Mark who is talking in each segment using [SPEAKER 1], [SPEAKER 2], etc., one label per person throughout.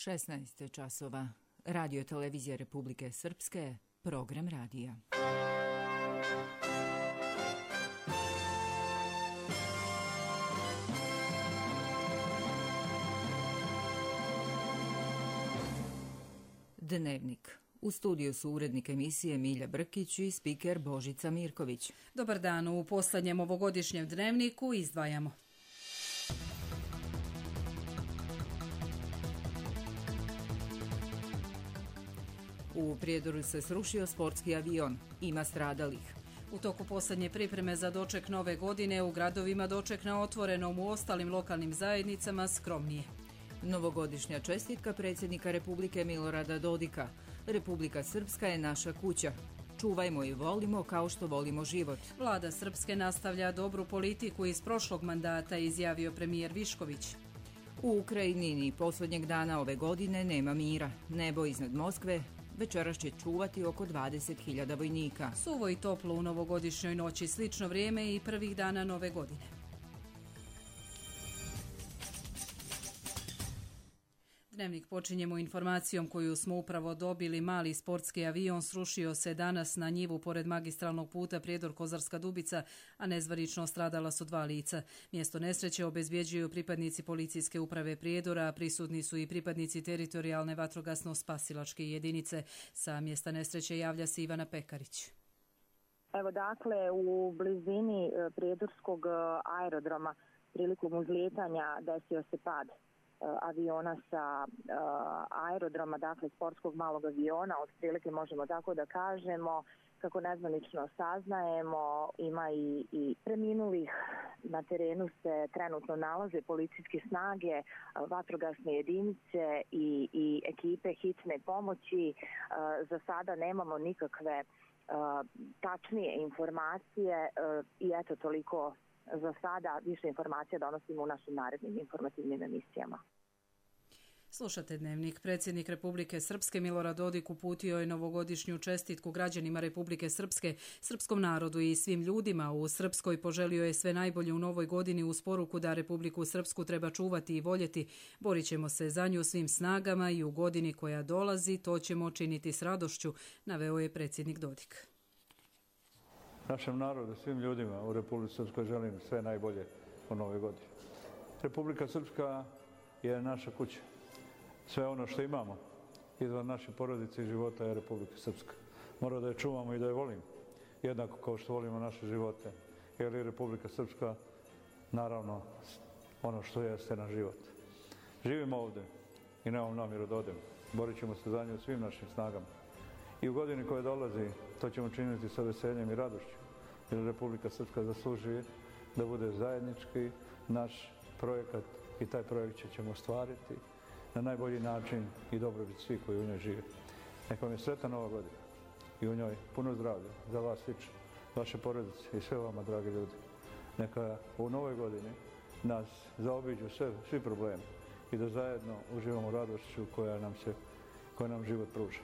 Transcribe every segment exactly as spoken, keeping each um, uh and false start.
[SPEAKER 1] šesnaest časova. Radio televizija Republike Srpske, program radija. Dnevnik. U studiju su urednik emisije Milja Brkić i spiker Božica Mirković.
[SPEAKER 2] Dobar dan, u poslednjem ovogodišnjem dnevniku izdvajamo.
[SPEAKER 1] U Prijedoru se srušio sportski avion. Ima stradalih.
[SPEAKER 2] U toku poslednje pripreme za doček nove godine u gradovima doček na otvorenom, u ostalim lokalnim zajednicama skromnije.
[SPEAKER 1] Novogodišnja čestitka predsjednika Republike Milorada Dodika. Republika Srpska je naša kuća. Čuvajmo i volimo kao što volimo život.
[SPEAKER 2] Vlada Srpske nastavlja dobru politiku iz prošlog mandata, izjavio premijer Višković.
[SPEAKER 1] U Ukrajini ni posljednjeg dana ove godine nema mira. Nebo iznad Moskve večeras će čuvati oko dvadeset hiljada vojnika.
[SPEAKER 2] Suvo i toplo u novogodišnjoj noći, slično vrijeme i prvih dana nove godine. Dnevnik počinjemo informacijom koju smo upravo dobili. Mali sportski avion srušio se danas na njivu pored magistralnog puta Prijedor-Kozarska Dubica, a nezvanično stradala su dva lica. Mjesto nesreće obezbjeđuju pripadnici policijske uprave Prijedora, a prisutni su i pripadnici teritorijalne vatrogasno-spasilačke jedinice. Sa mjesta nesreće javlja se Ivana Pekarić.
[SPEAKER 3] Evo dakle, u blizini Prijedorskog aerodroma prilikom uzlijetanja desio se pad aviona sa uh, aerodroma, dakle sportskog malog aviona, otprilike možemo tako da kažemo. Kako nezvanično saznajemo, ima i, i preminulih. Na terenu se trenutno nalaze policijske snage, vatrogasne jedinice i, i ekipe hitne pomoći. Uh, za sada nemamo nikakve uh, tačnije informacije uh, i eto toliko za sada. Više informacija donosimo u našim narednim informativnim emisijama.
[SPEAKER 2] Slušate Dnevnik. Predsjednik Republike Srpske Milorad Dodik uputio je novogodišnju čestitku građanima Republike Srpske, srpskom narodu i svim ljudima u Srpskoj. Poželio je sve najbolje u novoj godini uz poruku da Republiku Srpsku treba čuvati i voljeti. Borit ćemo se za nju svim snagama i u godini koja dolazi to ćemo činiti s radošću, naveo je predsjednik Dodik.
[SPEAKER 4] Našem narodu, svim ljudima u Republici Srpskoj želim sve najbolje u novoj godini. Republika Srpska je naša kuća. Sve ono što imamo izvan naše porodice i života je Republika Srpska. Mora da je čuvamo i da je volimo, jednako kao što volimo naše živote. Jer je Republika Srpska, naravno, ono što jeste naš život. Živimo ovdje i nemamo namjeru da odemo. Borit ćemo se za nju svim našim snagama. I u godini koja dolazi, to ćemo činiti sa veseljem i radošću. Jer Republika Srpska zaslužuje da bude zajednički naš projekat i taj projekt ćemo ostvariti na najbolji način i dobrobit svih koji u njoj žive. Neka vam je sretna nova godina i u njoj puno zdravlja za vas lično, vaše porodice i sve vama, dragi ljudi. Neka u novoj godini nas zaobiđu sve, svi problemi i da zajedno uživamo radošću koja nam, se, koja nam život pruža.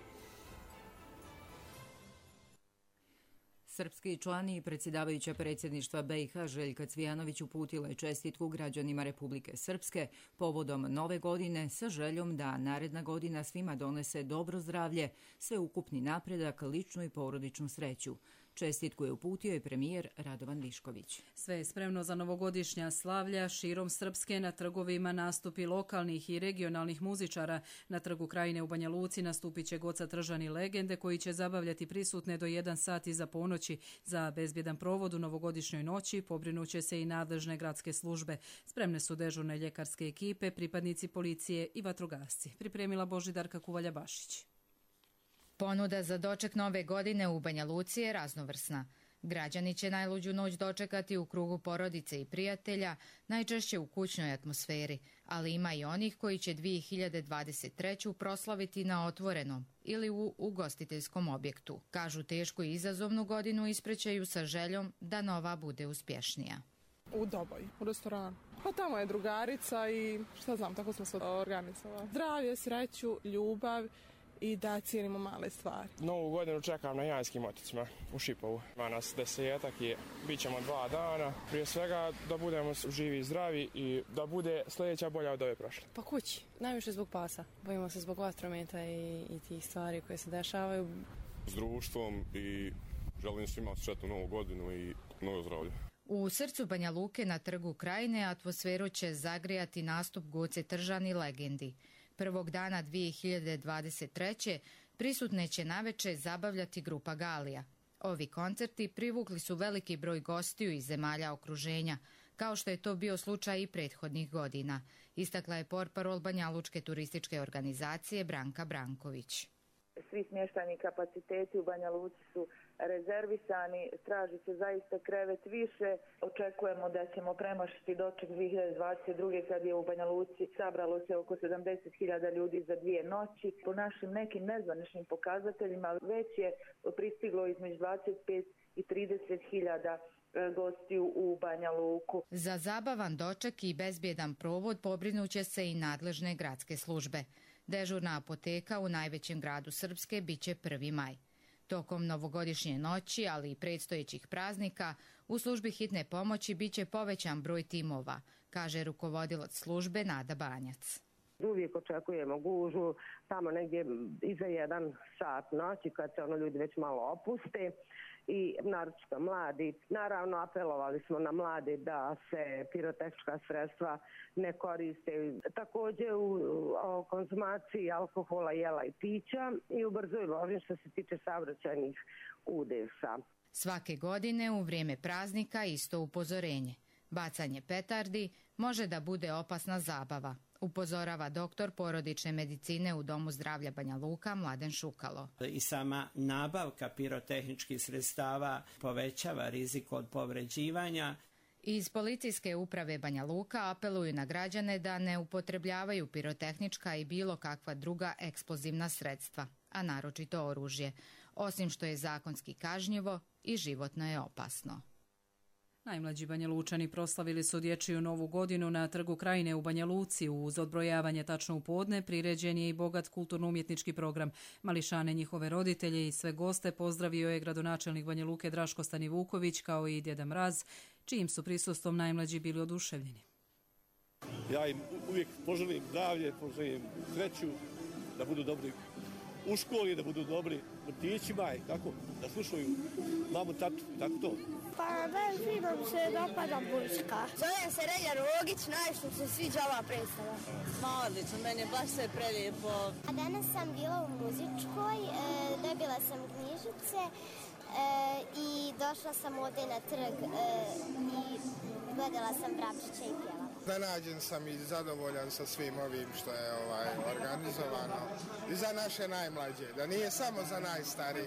[SPEAKER 1] Srpski člani i predsjedavajuća predsjedništva B i H Željka Cvijanović uputila je čestitku građanima Republike Srpske povodom nove godine sa željom da naredna godina svima donese dobro zdravlje, sveukupni napredak, ličnu i porodičnu sreću. Čestitku je uputio i premijer Radovan Višković.
[SPEAKER 2] Sve je spremno za novogodišnja slavlja. Širom Srpske na trgovima nastupi lokalnih i regionalnih muzičara. Na trgu Krajine u Banja Luci nastupit će Goca Tržani legende koji će zabavljati prisutne do jedan sat iza ponoći. Za bezbjedan provod u novogodišnjoj noći pobrinuće se i nadležne gradske službe. Spremne su dežurne ljekarske ekipe, pripadnici policije i vatrogasci. Pripremila Božidarka Kuvalja-Bašić.
[SPEAKER 5] Ponuda za doček nove godine u Banja Luci je raznovrsna. Građani će najluđu noć dočekati u krugu porodice i prijatelja, najčešće u kućnoj atmosferi, ali ima i onih koji će dvije hiljade dvadeset treću proslaviti na otvorenom ili u ugostiteljskom objektu. Kažu tešku i izazovnu godinu isprećaju sa željom da nova bude uspješnija.
[SPEAKER 6] U Doboj, u restoranu. Pa tamo je drugarica i šta znam, tako smo se organizovali. Zdravlje, sreću, ljubav i da cijenimo male stvari.
[SPEAKER 7] Novu godinu čekam na Janskim otocima u Šipovu. Ima nas desetak i bit ćemo dva dana. Prije svega da budemo živi i zdravi i da bude sljedeća bolja od ove prošle.
[SPEAKER 8] Pa kući, najviše zbog pasa. Bojimo se zbog vatrometa i, i tih stvari koje se dešavaju.
[SPEAKER 9] S društvom i želim svima sretnu novu godinu i novo zdravlje.
[SPEAKER 5] U srcu Banja Luke na Trgu Krajine atmosferu će zagrijati nastup Goce Tržani Legendi. Prvog dana dvije hiljade dvadeset treće prisutne će naveče zabavljati grupa Galija. Ovi koncerti privukli su veliki broj gostiju iz zemalja okruženja, kao što je to bio slučaj i prethodnih godina, istakla je portparol Banjalučke turističke organizacije Branka Branković.
[SPEAKER 10] Svi smještajni kapaciteti u Banja Luci su rezervisani, traži se zaista krevet više. Očekujemo da ćemo premašiti doček dvije hiljade dvadeset druge kad je u Banja Luci sabralo se oko sedamdeset hiljada ljudi za dvije noći. Po našim nekim nezvaničnim pokazateljima već je pristiglo između dvadeset pet i trideset hiljada gostiju u Banja Luku.
[SPEAKER 5] Za zabavan doček i bezbjedan provod pobrinuće se i nadležne gradske službe. Dežurna apoteka u najvećem gradu Srpske biće prvi maj. Tokom novogodišnje noći, ali i predstojećih praznika, u službi hitne pomoći biće povećan broj timova, kaže rukovodilac službe Nada Banjac.
[SPEAKER 11] Uvijek očekujemo gužu, tamo negdje iza jedan sat noći kad se ono ljudi već malo opuste i naročito mladi. Naravno apelovali smo na mlade da se pirotehnička sredstva ne koriste. Također u o konzumaciji alkohola, jela i pića i u brzoj vožnji što se tiče saobraćajnih udesa.
[SPEAKER 5] Svake godine u vrijeme praznika isto upozorenje. Bacanje petardi može da bude opasna zabava, upozorava doktor porodične medicine u Domu zdravlja Banja Luka Mladen Šukalo.
[SPEAKER 12] I sama nabavka pirotehničkih sredstava povećava rizik od povređivanja.
[SPEAKER 5] Iz policijske uprave Banja Luka apeluju na građane da ne upotrebljavaju pirotehnička i bilo kakva druga eksplozivna sredstva, a naročito oružje, osim što je zakonski kažnjivo i životno je opasno.
[SPEAKER 2] Najmlađi Banja Lučani proslavili su dječju novu godinu na Trgu Krajine u Banja Luci. Uz odbrojavanje tačno u podne priređen je i bogat kulturno-umjetnički program. Mališane, njihove roditelje i sve goste pozdravio je gradonačelnik Banja Luke Draško Stanivuković kao i Djeda Mraz, čijim su prisustvom najmlađi bili oduševljeni.
[SPEAKER 13] Ja im uvijek poželim zdravlje, poželim sreću, da budu dobri u školi, da budu dobri vrtićima i tako, da slušaju mamu, tatu i tako to.
[SPEAKER 14] Pa meni fino mi se dopada Burska. Zovem se Relja Rogić, najviše mi se sviđa ova predstava.
[SPEAKER 15] Ma odlično, meni je baš sve prelijepo.
[SPEAKER 14] A danas sam bila u muzičkoj, e, dobila sam knjižice e, i došla sam ovdje na trg e, i gledala sam Vrapčića i pjevala.
[SPEAKER 16] Iznenađen sam i zadovoljan sa svim ovim što je ovaj, organizovano i za naše najmlađe, da nije samo za najstarije.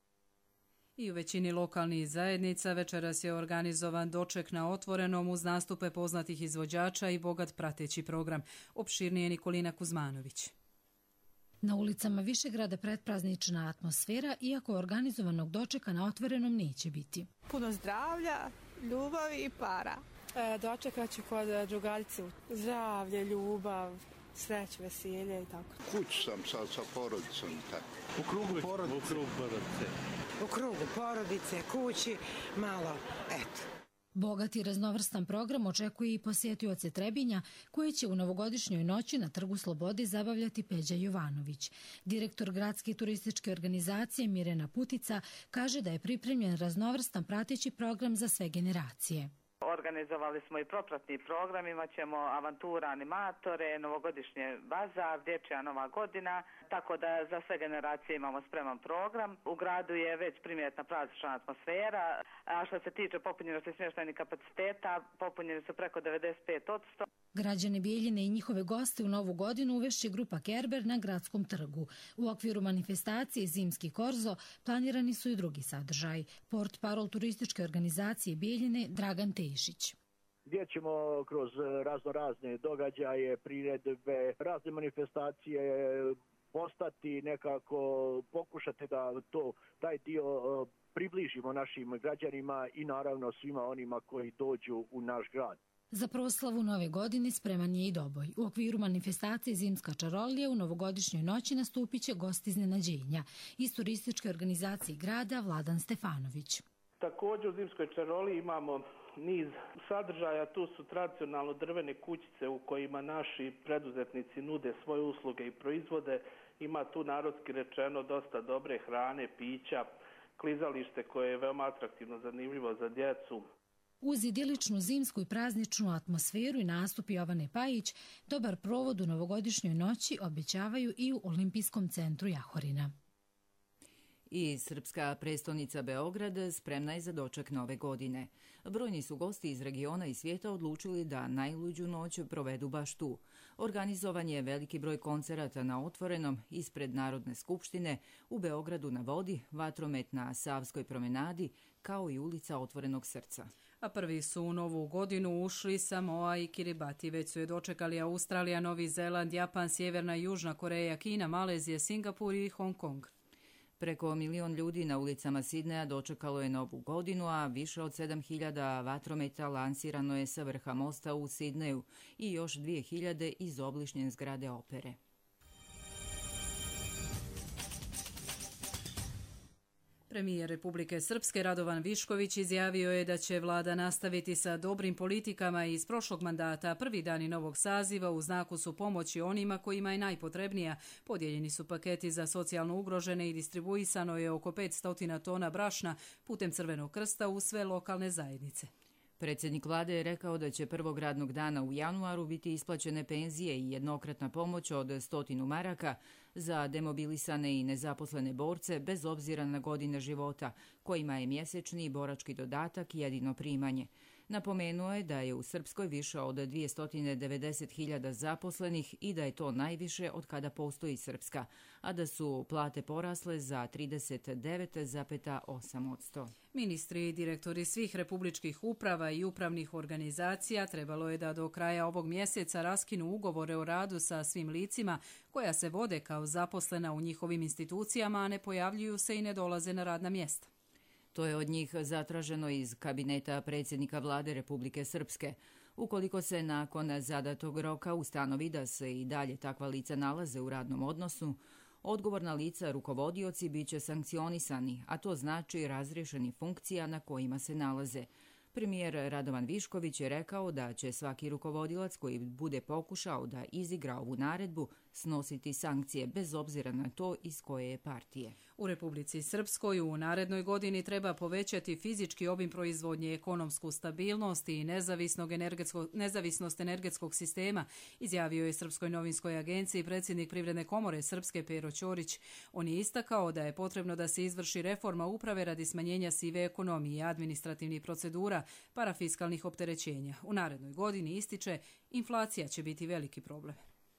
[SPEAKER 2] I u većini lokalnih zajednica večeras je organizovan doček na otvorenom uz nastupe poznatih izvođača i bogat prateći program. Opširnije Nikolina Kuzmanović.
[SPEAKER 17] Na ulicama Višegrada predpraznična atmosfera, iako organizovanog dočeka na otvorenom neće biti.
[SPEAKER 6] Puno zdravlja, ljubavi i para. E, dočekat ću kod drugarice. Zdravlje, ljubav, sreću, veselje i tako.
[SPEAKER 18] Kuć sam sa, sa porodicom. Tako.
[SPEAKER 19] U krugu porodice. U krugu porodice.
[SPEAKER 20] U krugu porodice, kući, malo, eto.
[SPEAKER 17] Bogat i raznovrstan program očekuje i posjetioce Trebinja, koje će u novogodišnjoj noći na Trgu Slobode zabavljati Peđa Jovanović. Direktor gradske turističke organizacije Mirena Putica kaže da je pripremljen raznovrstan prateći program za sve generacije.
[SPEAKER 21] Organizovali smo i propratni program, imat ćemo avantura animatore, novogodišnje bazar, dječja nova godina, tako da za sve generacije imamo spreman program. U gradu je već primjetna praznična atmosfera, a što se tiče popunjenosti smještajnih kapaciteta, popunjeni su preko devedeset pet posto.
[SPEAKER 17] Građane Bijeljine i njihove goste u novu godinu uvešće grupa Kerber na Gradskom trgu. U okviru manifestacije Zimski korzo planirani su i drugi sadržaj. Portparol turističke organizacije Bijeljine Dragan Tešić.
[SPEAKER 22] Gdje ćemo kroz razno razne događaje, priredbe, razne manifestacije postati nekako, pokušati da to, taj dio približimo našim građanima i naravno svima onima koji dođu u naš grad.
[SPEAKER 17] Za proslavu Nove godine spreman je i Doboj. U okviru manifestacije Zimska čarolija u novogodišnjoj noći nastupit će gost iznenađenja. Iz turističke organizacije grada Vladan Stefanović.
[SPEAKER 3] Također u Zimskoj čaroliji imamo niz sadržaja, tu su tradicionalno drvene kućice u kojima naši preduzetnici nude svoje usluge i proizvode. Ima tu narodski rečeno dosta dobre hrane, pića, klizalište koje je veoma atraktivno, zanimljivo za djecu.
[SPEAKER 17] Uz idiličnu zimsku i prazničnu atmosferu i nastup Jovane Pajić, dobar provod u novogodišnjoj noći obećavaju i u Olimpijskom centru Jahorina.
[SPEAKER 1] I srpska prestonica Beograd spremna je za doček Nove godine. Brojni su gosti iz regiona i svijeta odlučili da najluđu noć provedu baš tu. Organizovan je veliki broj koncerata na otvorenom ispred Narodne skupštine, u Beogradu na vodi, vatromet na Savskoj promenadi, kao i ulica Otvorenog srca.
[SPEAKER 2] A prvi su u novu godinu ušli Samoa i Kiribati. Već su je dočekali Australija, Novi Zeland, Japan, Sjeverna i Južna Koreja, Kina, Malezija, Singapur i Hong Kong.
[SPEAKER 1] Preko milion ljudi na ulicama Sidneja dočekalo je Novu godinu, a više od sedam hiljada vatrometa lansirano je sa vrha mosta u Sidneju i još dvije hiljade iz obližnje zgrade opere.
[SPEAKER 2] Premijer Republike Srpske Radovan Višković izjavio je da će vlada nastaviti sa dobrim politikama iz prošlog mandata. Prvi dani novog saziva u znaku su pomoći onima kojima je najpotrebnija. Podijeljeni su paketi za socijalno ugrožene i distribuisano je oko petsto tona brašna putem Crvenog krsta u sve lokalne zajednice.
[SPEAKER 1] Predsjednik vlade je rekao da će prvog radnog dana u januaru biti isplaćene penzije i jednokratna pomoć od stotinu maraka za demobilisane i nezaposlene borce bez obzira na godine života, kojima je mjesečni borački dodatak jedino primanje. Napomenuo je da je u Srpskoj više od dvjesto devedeset hiljada zaposlenih i da je to najviše od kada postoji Srpska, a da su plate porasle za trideset devet zarez osam posto.
[SPEAKER 2] Ministri i direktori svih republičkih uprava i upravnih organizacija trebalo je da do kraja ovog mjeseca raskinu ugovore o radu sa svim licima koja se vode kao zaposlena u njihovim institucijama, a ne pojavljuju se i ne dolaze na radna mjesta.
[SPEAKER 1] To je od njih zatraženo iz kabineta predsjednika vlade Republike Srpske. Ukoliko se nakon zadatog roka ustanovi da se i dalje takva lica nalaze u radnom odnosu, odgovorna lica rukovodioci bit će sankcionisani, a to znači razriješeni funkcija na kojima se nalaze. Premijer Radovan Višković je rekao da će svaki rukovodilac koji bude pokušao da izigra ovu naredbu snositi sankcije bez obzira na to iz koje je partije.
[SPEAKER 2] U Republici Srpskoj u narednoj godini treba povećati fizički obim proizvodnje, ekonomsku stabilnost i energetsko, nezavisnost energetskog sistema, izjavio je Srpskoj novinskoj agenciji predsjednik Privredne komore Srpske Pero Ćorić. On je istakao da je potrebno da se izvrši reforma uprave radi smanjenja sive ekonomije i administrativnih procedura, parafiskalnih opterećenja. U narednoj godini, ističe, inflacija će biti veliki problem.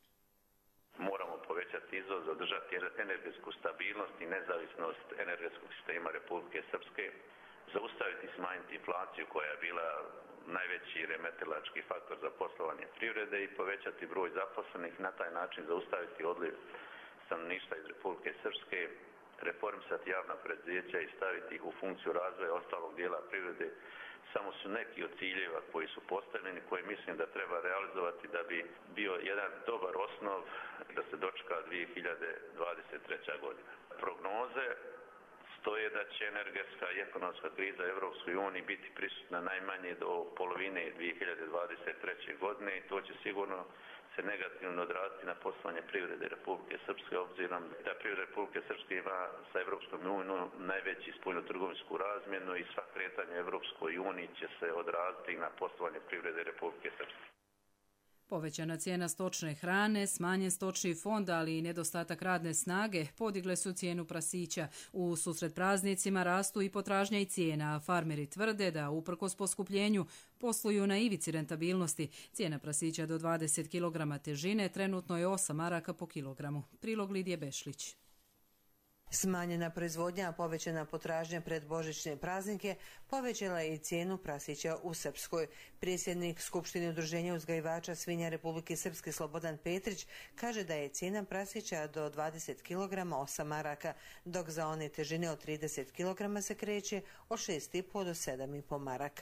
[SPEAKER 4] Moramo povećati izvoz, zadržati energetsku stabilnost i nezavisnost energetskog sistema Republike Srpske, zaustaviti i smanjiti inflaciju koja je bila najveći remetilački faktor za poslovanje privrede i povećati broj zaposlenih, na taj način zaustaviti odliv stanovništva iz Republike Srpske, reformisati javna preduzeća i staviti ih u funkciju razvoja ostalog dijela privrede. Samo su neki od ciljeva koji su postavljeni, koje mislim da treba realizovati da bi bio jedan dobar osnov da se dočeka dvije hiljade dvadeset treća godina. Prognoze stoje da će energetska i ekonomska kriza u Europskoj uniji biti prisutna najmanje do polovine dvije hiljade dvadeset treće godine i to će sigurno se negativno odraziti na poslovanje privrede Republike Srpske, obzirom da privreda Republike Srpske ima sa Europskom unijom najveći spoljnotrgovinsku razmjenu i sva kretanja Europskoj uniji će se odraziti na poslovanje privrede Republike Srpske.
[SPEAKER 2] Povećana cijena stočne hrane, smanjen stočni fond, ali i nedostatak radne snage podigle su cijenu prasića. U susret praznicima rastu i potražnja i cijena, a farmeri tvrde da uprkos poskupljenju posluju na ivici rentabilnosti. Cijena prasića do dvadeset kilograma težine trenutno je osam maraka po kilogramu. Prilog Lidije Bešlić.
[SPEAKER 23] Smanjena proizvodnja, a povećana potražnja pred božićne praznike povećala je i cijenu prasića u Srpskoj. Predsjednik Skupštine udruženja uzgajivača svinja Republike Srpske Slobodan Petrić kaže da je cijena prasića do dvadeset kilograma osam maraka, dok za one težine od trideset kilograma se kreće od šest i po do sedam i po maraka.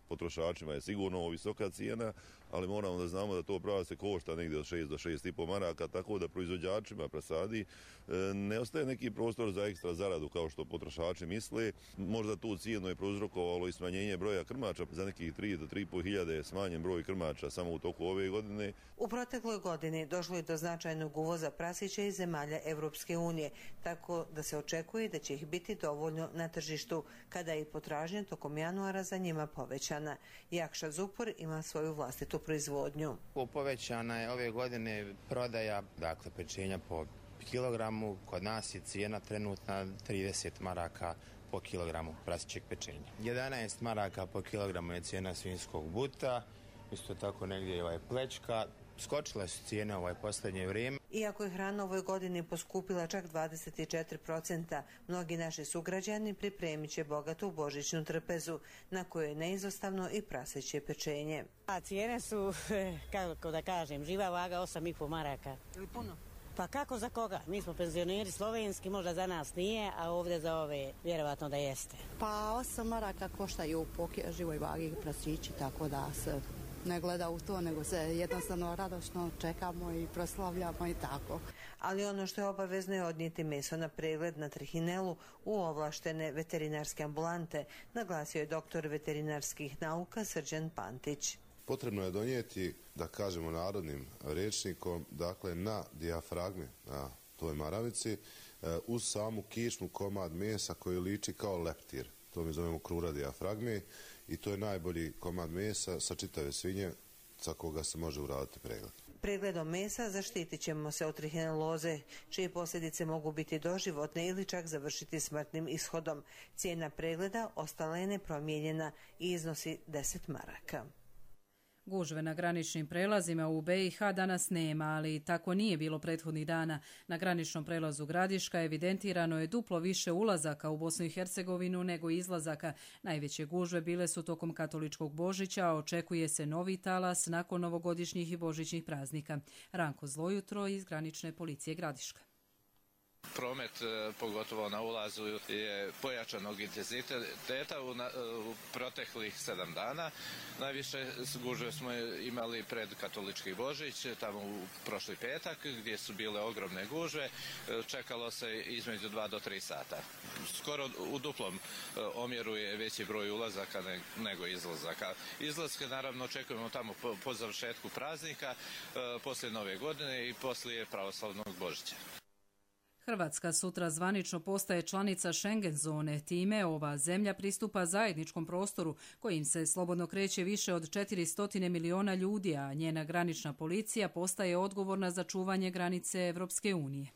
[SPEAKER 7] potrošačima je sigurno ovo visoka cijena, ali moramo da znamo da to prase košta negdje od šest do šest i po maraka, tako da proizvođačima prasadi ne ostaje neki prostor za ekstra zaradu kao što potrošači misle. Možda tu cijenu je prouzrokovalo i smanjenje broja krmača, za nekih tri do tri i po hiljade smanjen broj krmača samo u toku ove godine.
[SPEAKER 23] U protekloj godini došlo je do značajnog uvoza prasića iz zemalja Evropske unije, tako da se očekuje da će ih biti dovoljno na tržištu, kada je i potražnja tokom januara za njima povećana. Jakša Zupor ima svoju vlastitu proizvodnju.
[SPEAKER 8] Povećana je ove godine prodaja, dakle pečenja po kilogramu, kod nas je cijena trenutna trideset maraka po kilogramu prasićeg pečenja. jedanaest maraka po kilogramu je cijena svinjskog buta, isto tako negdje je ovaj plečka. Skočile su cijene ovaj posljednje vrijeme.
[SPEAKER 23] Iako je hrana ovoj godini poskupila čak dvadeset četiri posto, mnogi naši sugrađani pripremit će bogatu božićnu trpezu, na kojoj je neizostavno i praseće pečenje.
[SPEAKER 9] A cijene su, kako da kažem, živa vaga osam i po maraka.
[SPEAKER 23] Ili puno?
[SPEAKER 9] Pa kako za koga? Mi smo penzioneri slovenski, možda za nas nije, a ovdje za ove vjerovatno da jeste.
[SPEAKER 24] Pa osam maraka koštaju po živoj vagi prasići, tako da se ne gleda u to, nego se jednostavno radošno čekamo i proslavljamo i tako.
[SPEAKER 23] Ali ono što je obavezno je odnijeti meso na pregled na trihinelu u ovlaštene veterinarske ambulante, naglasio je doktor veterinarskih nauka Srđan Pantić.
[SPEAKER 25] Potrebno je donijeti, da kažemo narodnim rječnikom, dakle na dijafragme, na toj maravici, uz samu kičmu komad mesa koji liči kao leptir. To mi zovemo krura dijafragme i to je najbolji komad mesa sa čitave svinje sa koga se može uraditi pregled.
[SPEAKER 23] Pregledom mesa zaštitit ćemo se od trihineloze, čije posljedice mogu biti doživotne ili čak završiti smrtnim ishodom. Cijena pregleda ostala je nepromijenjena i iznosi deset maraka.
[SPEAKER 2] Gužve na graničnim prelazima u be i ha danas nema, ali tako nije bilo prethodnih dana. Na graničnom prelazu Gradiška evidentirano je duplo više ulazaka u Bosnu i Hercegovinu nego izlazaka. Najveće gužve bile su tokom katoličkog Božića, a očekuje se novi talas nakon novogodišnjih i božićnih praznika. Ranko Zlojutro iz granične policije Gradiška.
[SPEAKER 26] Promet, pogotovo na ulazu, je pojačanog intenziteta u, na, u proteklih sedam dana. Najviše gužve smo imali pred katolički Božić, tamo u prošli petak, gdje su bile ogromne gužve. Čekalo se između dva do tri sata. Skoro u duplom omjeru je veći broj ulazaka nego izlazaka. Izlaske naravno očekujemo tamo po, po završetku praznika, poslije Nove godine i poslije pravoslavnog Božića.
[SPEAKER 2] Hrvatska sutra zvanično postaje članica Schengen zone, time ova zemlja pristupa zajedničkom prostoru kojim se slobodno kreće više od četiristo miliona ljudi, a njena granična policija postaje odgovorna za čuvanje granice Evropske unije.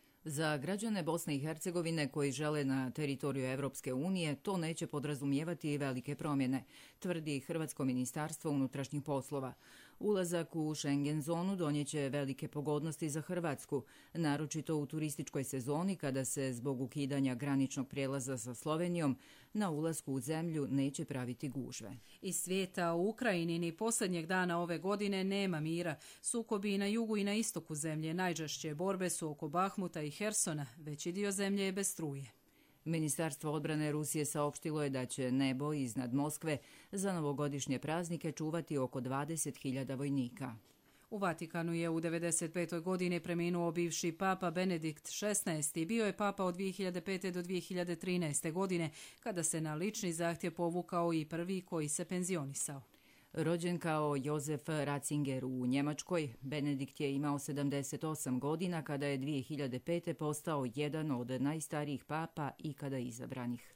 [SPEAKER 1] Za građane Bosne i Hercegovine koji žele na teritoriju Evropske unije to neće podrazumijevati velike promjene, tvrdi Hrvatsko ministarstvo unutrašnjih poslova. Ulazak u Schengen zonu donijeće velike pogodnosti za Hrvatsku, naročito u turističkoj sezoni kada se zbog ukidanja graničnog prijelaza sa Slovenijom na ulasku u zemlju neće praviti gužve.
[SPEAKER 2] Iz svijeta u Ukrajini ni posljednjeg dana ove godine nema mira. Sukobi i na jugu i na istoku zemlje, najžešće borbe su oko Bahmuta i Hersona, veći dio zemlje je bez struje.
[SPEAKER 1] Ministarstvo odbrane Rusije saopštilo je da će nebo iznad Moskve za novogodišnje praznike čuvati oko dvadeset hiljada vojnika.
[SPEAKER 2] U Vatikanu je u devedeset petoj godini preminuo bivši papa Benedikt šesnaesti. Bio je papa od dvije hiljade pete do dvije hiljade trinaeste. godine, kada se na lični zahtjev povukao i prvi koji se penzionisao.
[SPEAKER 1] Rođen kao Jozef Ratzinger u Njemačkoj, Benedikt je imao sedamdeset osam godina kada je dvije hiljade pete. postao jedan od najstarijih papa ikada izabranih.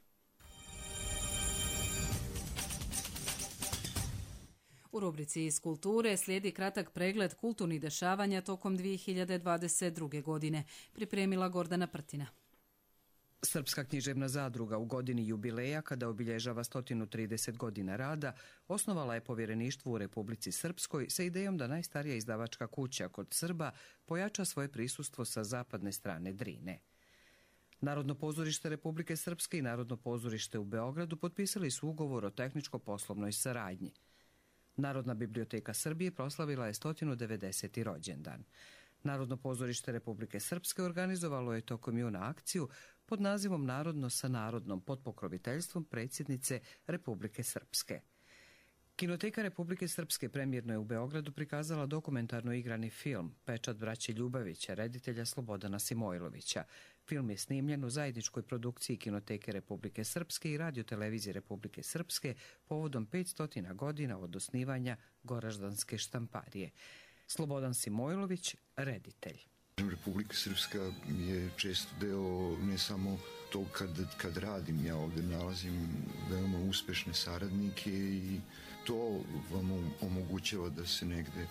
[SPEAKER 2] U rubrici iz kulture slijedi kratak pregled kulturnih dešavanja tokom dvije hiljade dvadeset druge. godine. Pripremila Gordana Prtina.
[SPEAKER 27] Srpska književna zadruga u godini jubileja, kada obilježava sto trideset godina rada, osnovala je povjereništvo u Republici Srpskoj sa idejom da najstarija izdavačka kuća kod Srba pojača svoje prisustvo sa zapadne strane Drine. Narodno pozorište Republike Srpske i Narodno pozorište u Beogradu potpisali su ugovor o tehničko-poslovnoj saradnji. Narodna biblioteka Srbije proslavila je sto devedeseti rođendan. Narodno pozorište Republike Srpske organizovalo je tokom juna akciju pod nazivom Narodno sa narodnom pod pokroviteljstvom predsjednice Republike Srpske. Kinoteka Republike Srpske premijerno je u Beogradu prikazala dokumentarno igrani film Pečat braće Ljubavića, reditelja Slobodana Simojlovića. Film je snimljen u zajedničkoj produkciji Kinoteke Republike Srpske i Radio-televizije Republike Srpske povodom petsto godina od osnivanja Goraždanske štamparije. Slobodan Simojlović, reditelj.
[SPEAKER 5] Republika Srpska je često deo ne samo to kad, kad radim, ja ovdje nalazim veoma uspešne saradnike i to vam omogućava da se negde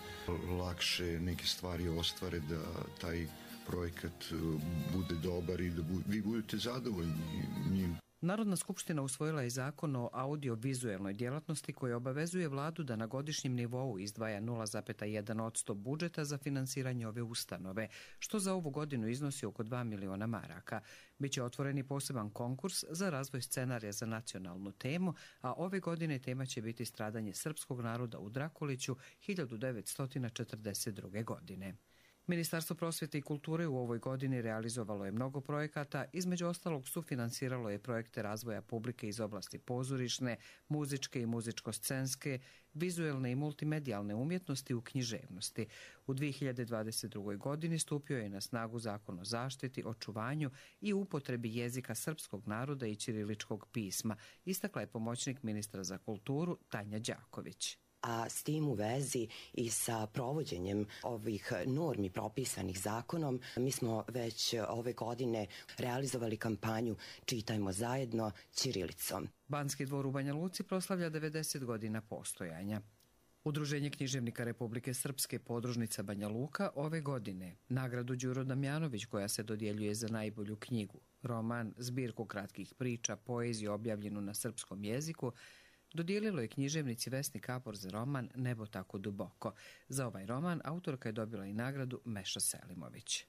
[SPEAKER 5] lakše neke stvari ostvare, da taj projekat bude dobar i da bu, vi budete zadovoljni njim.
[SPEAKER 27] Narodna skupština usvojila je zakon o audio-vizuelnoj djelatnosti koji obavezuje vladu da na godišnjem nivou izdvaja nula zarez jedan posto budžeta za finansiranje ove ustanove, što za ovu godinu iznosi oko dva miliona maraka. Biće otvoreni poseban konkurs za razvoj scenarija za nacionalnu temu, a ove godine tema će biti stradanje srpskog naroda u Drakoliću hiljadu devetsto četrdeset druge. godine. Ministarstvo prosvjete i kulture u ovoj godini realizovalo je mnogo projekata, između ostalog sufinansiralo je projekte razvoja publike iz oblasti pozorišne, muzičke i muzičko-scenske, vizuelne i multimedijalne umjetnosti u književnosti. U dvije hiljade dvadeset drugoj. godini stupio je na snagu Zakon o zaštiti, očuvanju i upotrebi jezika srpskog naroda i ćiriličkog pisma, istakla je pomoćnik ministra za kulturu Tanja Đaković.
[SPEAKER 10] A s tim u vezi i sa provođenjem ovih normi propisanih zakonom, mi smo već ove godine realizovali kampanju Čitajmo zajedno ćirilicom.
[SPEAKER 27] Banski dvor u Banja Luci proslavlja devedeset godina postojanja. Udruženje književnika Republike Srpske podružnica Banja Luka ove godine nagradu Đuro Damjanović, koja se dodjeljuje za najbolju knjigu, roman, zbirku kratkih priča, poeziju objavljenu na srpskom jeziku, dodijelilo je književnici Vesni Kapor za roman Nebo tako duboko. Za ovaj roman autorka je dobila i nagradu Meša Selimović.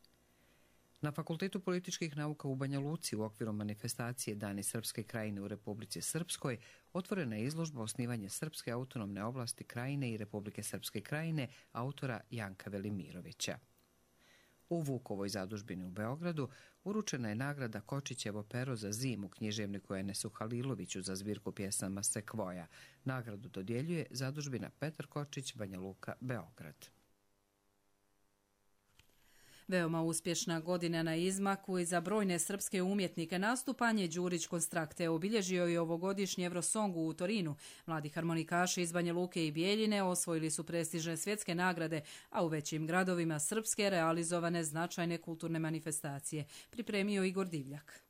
[SPEAKER 27] Na Fakultetu političkih nauka u Banja Luci u okviru manifestacije Dani Srpske krajine u Republici Srpskoj otvorena je izložba Osnivanje Srpske autonomne oblasti krajine i Republike Srpske krajine autora Janka Velimirovića. U Vukovoj zadužbini u Beogradu uručena je nagrada Kočićevo pero za zimu književniku Enesu Haliloviću za zbirku pjesama Sekvoja. Nagradu dodjeljuje zadužbina Petar Kočić, Banja Luka, Beograd.
[SPEAKER 2] Veoma uspješna godina na izmaku i za brojne srpske umjetnike. Nastupanje Đurić Konstrakte obilježio i ovogodišnji Eurosong u Torinu. Mladi harmonikaši iz Banja Luke i Bijeljine osvojili su prestižne svjetske nagrade, a u većim gradovima Srpske realizovane značajne kulturne manifestacije. Pripremio Igor Divljak.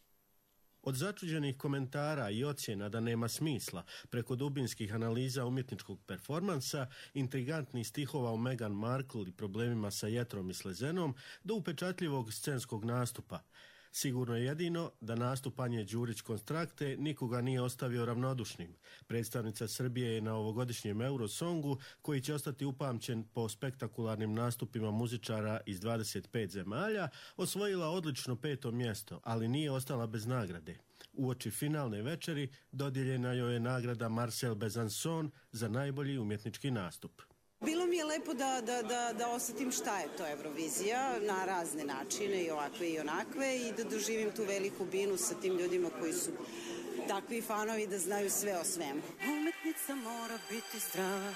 [SPEAKER 11] Od začuđenih komentara i ocjena da nema smisla, preko dubinskih analiza umjetničkog performansa, intrigantnih stihova o Meghan Markle i problemima sa jetrom i slezenom, do upečatljivog scenskog nastupa. Sigurno je jedino da nastupanje Đurić Konstrakte nikoga nije ostavio ravnodušnim. Predstavnica Srbije je na ovogodišnjem Eurosongu, koji će ostati upamćen po spektakularnim nastupima muzičara iz dvadeset pet zemalja, osvojila odlično peto mjesto, ali nije ostala bez nagrade. Uoči finalne večeri dodijeljena joj je nagrada Marcel Besançon za najbolji umjetnički nastup.
[SPEAKER 12] Bilo mi je lepo da, da, da, da osjetim šta je to Eurovizija na razne načine, i ovakve i onakve, i da doživim tu veliku binu sa tim ljudima koji su takvi fanovi da znaju sve o svemu. Umetnica mora biti zdrava,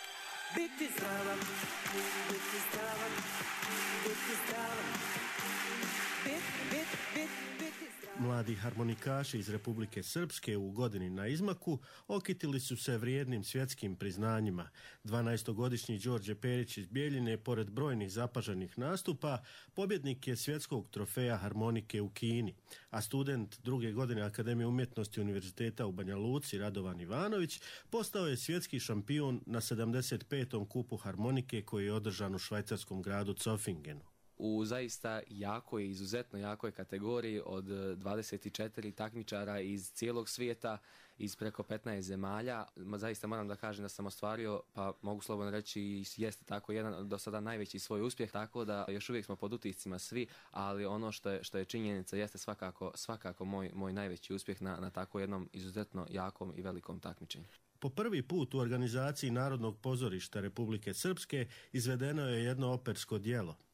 [SPEAKER 12] biti zdrava, biti zdrava, biti zdrava, biti, biti, biti, biti zdrava.
[SPEAKER 11] Mladi harmonikaši iz Republike Srpske u godini na izmaku okitili su se vrijednim svjetskim priznanjima. dvanaestogodišnji Đorđe Perić iz Bijeljine, pored brojnih zapaženih nastupa, pobjednik je svjetskog trofeja harmonike u Kini, a student druge godine Akademije umjetnosti Univerziteta u Banja Luci Radovan Ivanović postao je svjetski šampion na sedamdeset petom kupu harmonike koji je održan u švajcarskom gradu Zofingenu.
[SPEAKER 13] U zaista jakoj, izuzetno jakoj kategoriji od dvadeset četiri takmičara iz cijelog svijeta, iz preko petnaest zemalja. Zaista moram da kažem da sam ostvario, pa mogu slobodno reći, jeste tako jedan do sada najveći svoj uspjeh, tako da još uvijek smo pod utiscima svi, ali ono što je, što je činjenica jeste svakako, svakako moj, moj najveći uspjeh na, na tako jednom izuzetno jakom i velikom takmičenju.
[SPEAKER 11] Po prvi put u organizaciji Narodnog pozorišta Republike Srpske izvedeno je jedno opersko djelo.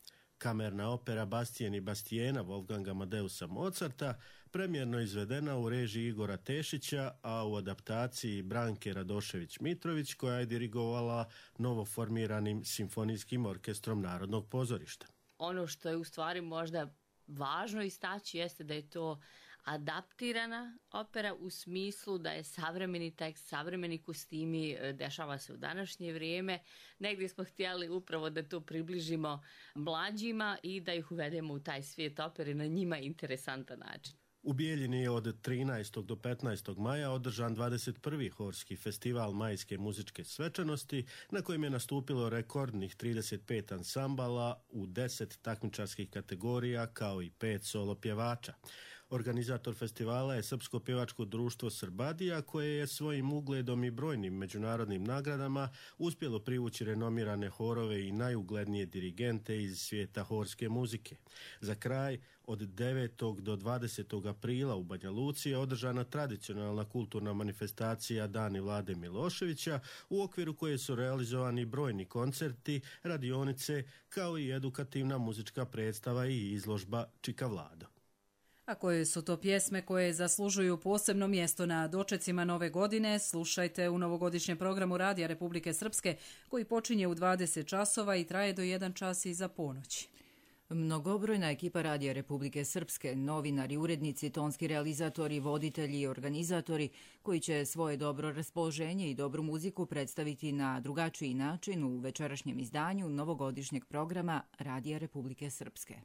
[SPEAKER 11] Kamerna opera Bastijen i Bastijena Wolfganga Amadeusa Mozarta, premijerno izvedena u režiji Igora Tešića, a u adaptaciji Branke Radošević-Mitrović, koja je dirigovala novoformiranim simfonijskim orkestrom Narodnog pozorišta.
[SPEAKER 6] Ono što je u stvari možda važno istaći jeste da je to adaptirana opera u smislu da je savremeni tekst, savremeni kostimi, dešava se u današnje vrijeme. Negdje smo htjeli upravo da to približimo mlađima i da ih uvedemo u taj svijet opere na njima interesantan način.
[SPEAKER 11] U Bijeljini je od trinaestog do petnaestog maja održan dvadeset prvi Horski festival majske muzičke svečanosti, na kojem je nastupilo rekordnih trideset pet ansambala u deset takmičarskih kategorija, kao i pet solo pjevača. Organizator festivala je Srpsko pjevačko društvo Srbadija, koje je svojim ugledom i brojnim međunarodnim nagradama uspjelo privući renomirane horove i najuglednije dirigente iz svijeta horske muzike. Za kraj, od devetog do dvadesetog aprila u Banja Luci je održana tradicionalna kulturna manifestacija Dani Vlade Miloševića, u okviru koje su realizovani brojni koncerti, radionice, kao i edukativna muzička predstava i izložba Čika Vlado.
[SPEAKER 2] A koje su to pjesme koje zaslužuju posebno mjesto na dočecima nove godine, slušajte u novogodišnjem programu Radija Republike Srpske, koji počinje u dvadeset časova i traje do jedan čas iza ponoći.
[SPEAKER 1] Mnogobrojna ekipa Radija Republike Srpske, novinari, urednici, tonski realizatori, voditelji i organizatori, koji će svoje dobro raspoloženje i dobru muziku predstaviti na drugačiji način u večerašnjem izdanju novogodišnjeg programa Radija Republike Srpske.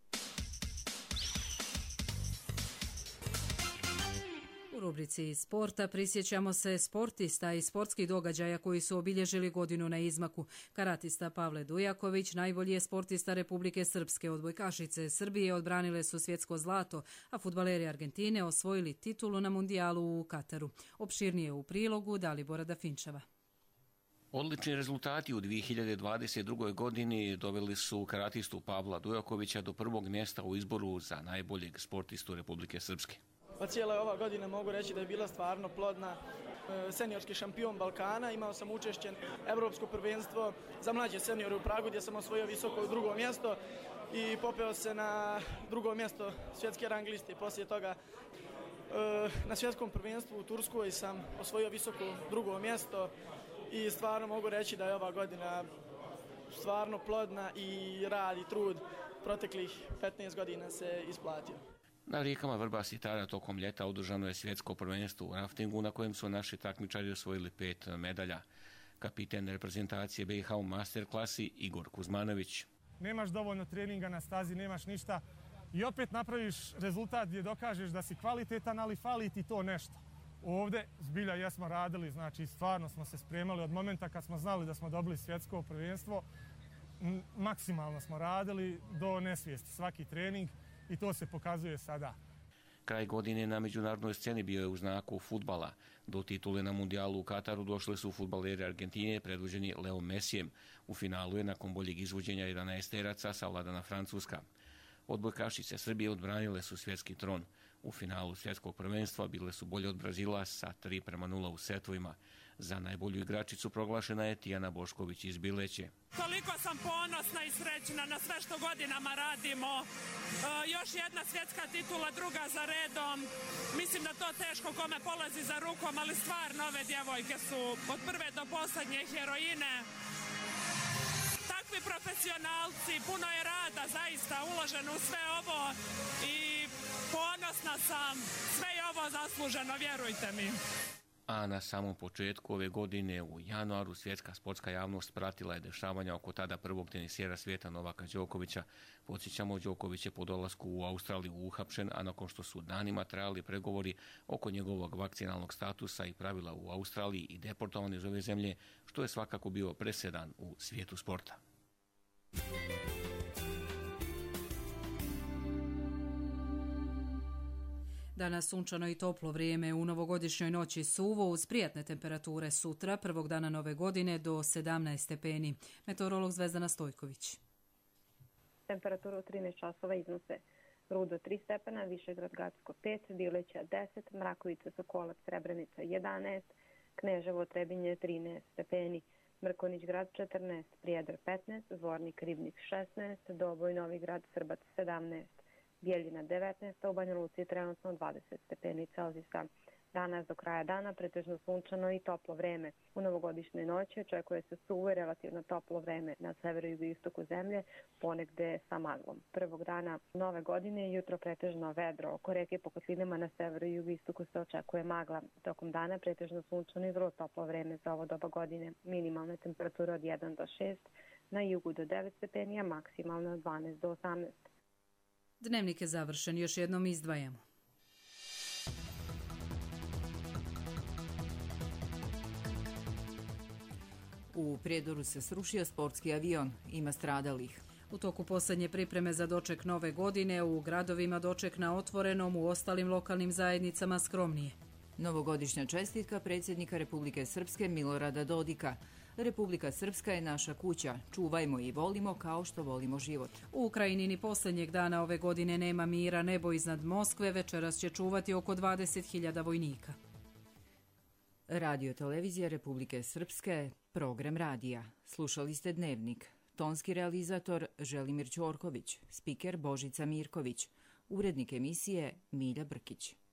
[SPEAKER 2] U rubrici sporta prisjećamo se sportista i sportskih događaja koji su obilježili godinu na izmaku. Karatista Pavle Dujaković najbolji je sportista Republike Srpske. Odbojkašice Srbije odbranile su svjetsko zlato, a fudbaleri Argentine osvojili titulu na mundijalu u Kataru. Opširnije u prilogu Dalibora Dafinčeva.
[SPEAKER 14] Odlični rezultati u dvije hiljade dvadeset drugoj. godini doveli su karatistu Pavla Dujakovića do prvog mjesta u izboru za najboljeg sportistu Republike Srpske.
[SPEAKER 15] Pa cijela ova godina mogu reći da je bila stvarno plodna. Seniorski šampion Balkana, imao sam učešće Evropsko prvenstvo za mlađe seniore u Pragu, gdje sam osvojio visoko drugo mjesto i popeo se na drugo mjesto svjetske rang liste. Poslije toga na svjetskom prvenstvu u Turskoj sam osvojio visoko drugo mjesto i stvarno mogu reći da je ova godina stvarno plodna i rad i trud proteklih petnaest godina se isplatio.
[SPEAKER 14] Na rijekama Vrbas i Tara tokom ljeta održano je svjetsko prvenstvo u raftingu, na kojem su naši takmičari osvojili pet medalja. Kapiten reprezentacije B i H u master klasi Igor Kuzmanović.
[SPEAKER 16] Nemaš dovoljno treninga na stazi, nemaš ništa i opet napraviš rezultat gdje dokažeš da si kvalitetan, ali fali ti to nešto. Ovdje zbilja jesmo radili, znači stvarno smo se spremali od momenta kad smo znali da smo dobili svjetsko prvenstvo. Maksimalno smo radili do nesvijesti svaki trening. I to se pokazuje sada.
[SPEAKER 14] Kraj godine na međunarodnoj sceni bio je u znaku fudbala. Do titule na mundijalu u Kataru došli su fudbaleri Argentine predvođeni Leo Messijem. U finalu je nakon boljeg izvođenja jedanaesteraca savladana Francuska. Odbojkašice Srbije odbranile su svjetski tron. U finalu svjetskog prvenstva bile su bolje od Brazila sa tri prema nula u setovima. Za najbolju igračicu proglašena je Tijana Bošković iz Bileće.
[SPEAKER 18] Toliko sam ponosna i srećna na sve što godinama radimo. E, još jedna svjetska titula, druga za redom. Mislim da to teško kome polazi za rukom, ali stvarno ove djevojke su od prve do posljednje heroine. Takvi profesionalci, puno je rada zaista uloženo u sve ovo i ponosna sam. Sve je ovo zasluženo, vjerujte mi.
[SPEAKER 14] A na samom početku ove godine u januaru svjetska sportska javnost pratila je dešavanja oko tada prvog tenisijera svijeta Novaka Đokovića. Podsjećamo, Đoković je po dolasku u Australiju uhapšen, a nakon što su danima trajali pregovori oko njegovog vakcinalnog statusa i pravila u Australiji i deportovan iz ove zemlje, što je svakako bio presedan u svijetu sporta.
[SPEAKER 2] Danas sunčano i toplo vrijeme, u novogodišnjoj noći suvo uz prijatne temperature, sutra, prvog dana nove godine, do sedamnaest stepeni. Meteorolog Zvezdana Stojković.
[SPEAKER 19] Temperatura u trinaest časova iznose Rudo tri stepena, Višegrad Gacko pet, Bileća deset, Mrakovica Sokolac Srebrenica jedanaest, Kneževo Trebinje trinaest stepeni, Mrkonić grad četrnaest, Prijedor petnaest, Zvornik Ribnik šesnaest, Doboj Novi grad Srbac sedamnaest, Bijeljina devetnaest, a u Banja Luci je trenutno dvadeset stepeni Celzijusa. Danas do kraja dana pretežno sunčano i toplo vreme. U novogodišnjoj noći očekuje se suvo i relativno toplo vreme na severu i jugoistoku zemlje, ponegde sa maglom. Prvog dana nove godine jutro pretežno vedro. Oko reke i po kotlinama na severu i jugoistoku se očekuje magla. Tokom dana pretežno sunčano i vrlo toplo vreme za ovo doba godine. Minimalne temperature od jedan do šest, na jugu do devet stepeni, a maksimalno od dvanaest do osamnaest.
[SPEAKER 2] Dnevnik je završen, još jednom izdvajamo.
[SPEAKER 1] U Prijedoru se srušio sportski avion, ima stradalih.
[SPEAKER 2] U toku posljednje pripreme za doček nove godine u gradovima doček na otvorenom, u ostalim lokalnim zajednicama skromnije.
[SPEAKER 1] Novogodišnja čestitka predsjednika Republike Srpske Milorada Dodika. Republika Srpska je naša kuća, čuvajmo i volimo kao što volimo život.
[SPEAKER 2] U Ukrajini ni posljednjeg dana ove godine nema mira, nebo iznad Moskve večeras će čuvati oko dvadeset hiljada vojnika.
[SPEAKER 1] Radio televizija Republike Srpske, program radija. Slušali ste Dnevnik. Tonski realizator Želimir Ćorković, spiker Božica Mirković, urednik emisije Milja Brkić.